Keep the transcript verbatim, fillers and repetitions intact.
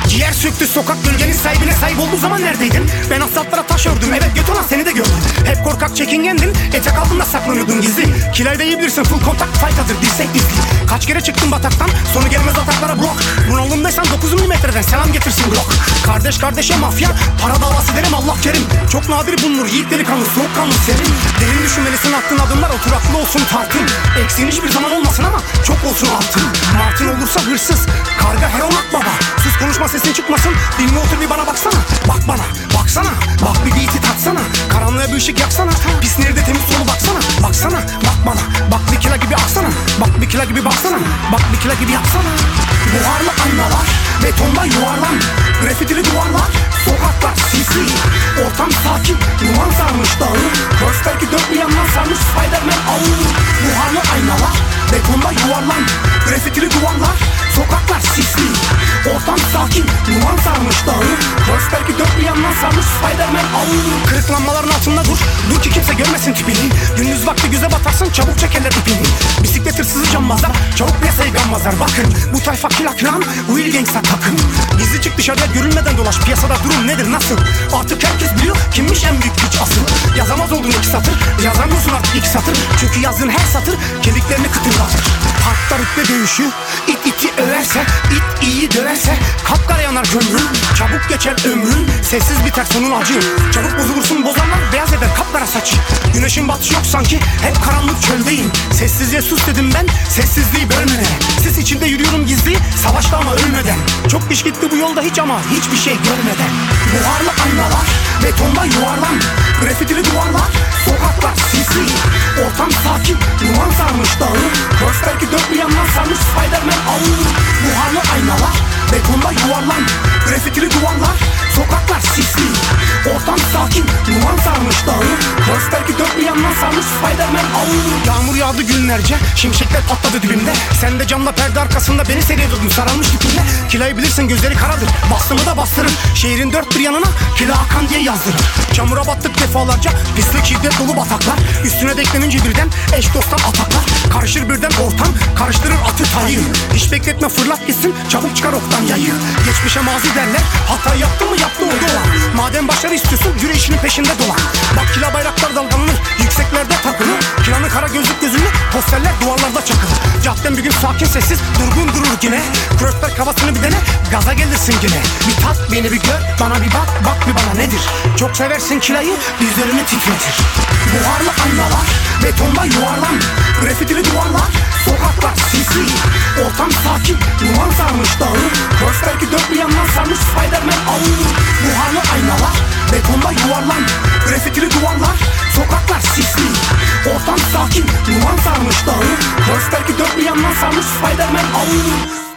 Ciğer söktü sokak, bölgenin sahibine sahip olduğu zaman neredeydin? Ben asfaltlara taş ördüm, evet göt olan seni de gördüm. Hep korkak çekingendin, etek altında saklanıyordun gizli. Kilayda iyi bilirsin, full kontak fight'adır, dirsek dizli. Kaç kere çıktım bataktan, sonu gelmez ataklara blok. Bunalımdaysan dokuz milimetreden selam getirsin Glock. Kardeş kardeşe mafya, para davası derim Allah kerim. Çok nadir bulunur yiğit delikanlı, soğukkanlı serin. Derin düşünmelisin, attığın adımlar oturaklı olsun tartın. Eksiğin hiçbir zaman olmasın ama çok olsun altın. Martın olursa hırsız, karga heronak baba. Sus konuşma, sesin çıkmasın, dinle otur bir bana baksana. Bak bana, baksana, bak bir beat'i tatsana. Karanlığa bir ışık yaksana, pis nerede temiz solu baksana. Baksana, bak bana, bak bir kila gibi aksana. Bak bir kila gibi baksana, bak bir kila gibi yapsana. Buharlı aynalar, betondan yuvarlan. Grafitili duvarlar, sokaklar sisli. Ortam sakin, duman sarmış dağı. Burst belki dört bir yandan sarmış Spiderman ağı. Buharlı aynalar, betondan yuvarlan. Grafitili duvarlar, sokaklar sisli. Ortam sakin, duman sarmış dağı. Burst belki dört bir yandan sarmış Spiderman ağı. Kırık lambaların altında dur, dur ki kimse görmesin tipini. Gündüz vakti göze batarsın, çabuk çekerler ipini. Bisiklet hırsızı cambazlar, çabuk piyasayı gammazlar. Bakın, bu tayfa kilakran, Will Gangsta takım. Gizli çık dışarıya, görünmeden dolaş. Piyasada durum nedir, nasıl? Artık herkes biliyor kimmiş en büyük piç asıl. Yazamaz oldun iki satır, yazamıyorsun artık iki satır. Çünkü yazdığın her satır kemiklerini kıtırdatır. Parkta rütbe dövüşü, it iti överse, it iyi döverse kapkara yanar gönlün, çabuk geçer ömrün. Sessiz biter sonun acı, çabuk bozulursun bozanlar beyaz eder kapkara saçı. Güneşin batışı yok sanki, hep karanlık çöldeyim. Sessizce sus dedim ben, sessizliği bölmene. Sis içinde yürüyorum gizli, savaşta ama ölmeden. Çok iş gitti bu yolda hiç ama hiçbir şey görmeden. Buharlı aynalar, betondan yuvarlan. Grafitili duvarlar, sokaklar sisli. Ortam sakin, duman sarmış dağı. Burst belki dört bir yandan sarmış Spiderman ağı. Buharlı aynalar, betondan yuvarlan. Grafitili duvarlar, sokaklar sisli. Ortam sakin, duman sarmış dağı. Burst belki dört bir yandan sarmış Spiderman ağı. Yağmur yağdı günlerce, şimşekler patladı dibimde. Sen de camla perde arkasında beni seyrediyordun sarılmış tipinle. Kilayı bilirsin gözleri karadır, bastımı da bastırır. Şehrin dört bir yanına Kila Hakan diye yazdırır. Çamura battık defalarca, pislik şiddet dolu bataklar. Üstüne de eklenince birden eş dosttan ataklar. Karışır birden ortam, karıştırır atı tayı. Hiç bekletme fırlat gitsin, çabuk çıkar oktan yayı. Geçmişe mazi derler, hata yaptı mı yaptı oldu olan. Madem başarı istiyorsun, yürü işinin peşinde dolan. Bak kila bayraklar dalgalanır, yükseklerde takılı. Kilanın kara gözlük gözünü, posterler duvarlarda çakılı. Cadden bir gün sakin sessiz, durgun durur yine. Kröster kafasını bir dene, gaza gelirsin yine. Bir tat beni bir gör, bana bir bak, bak bir bana nedir? Çok seversin kilayı, dizlerini titretir. Buharlı aynalar, betondan yuvarlan. Grafitili duvarlar, sokaklar sisli. Ortam sakin, duman sarmış dağı. Burst belki dört bir yandan sarmış Spiderman ağı. Buharlı aynalar, betondan yuvarlan. Grafitili duvarlar, sokaklar sisli. Ortam sakin, duman sarmış dağı. Burst belki dört bir yandan sarmış Spiderman ağı.